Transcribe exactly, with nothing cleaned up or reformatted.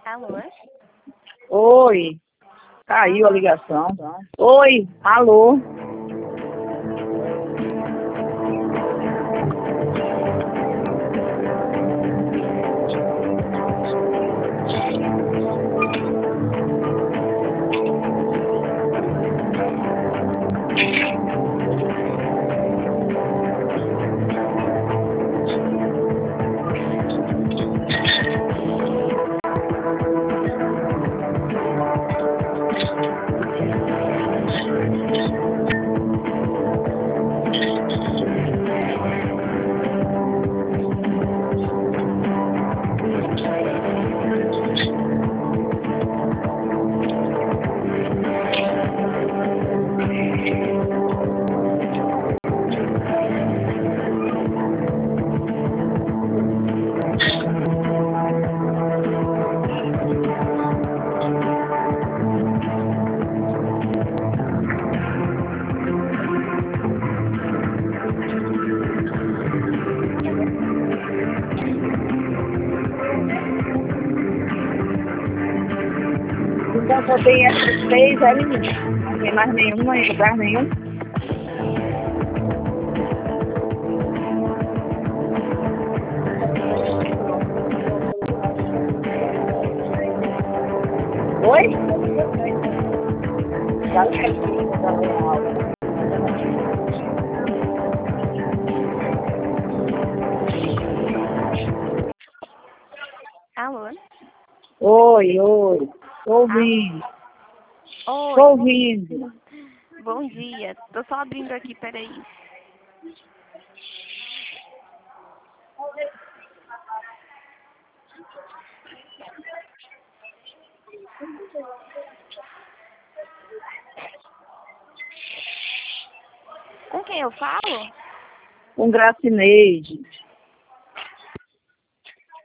Alô? Oi, caiu a ligação. Oi, alô. Então só tem essas três, é menina? Não tem mais nenhuma em lugar nenhum? Oi? Alô? Oi, oi. Tô ouvindo. Oi. Tô ouvindo. Bom dia. Tô só abrindo aqui, peraí. Com quem eu falo? Com Gracineide.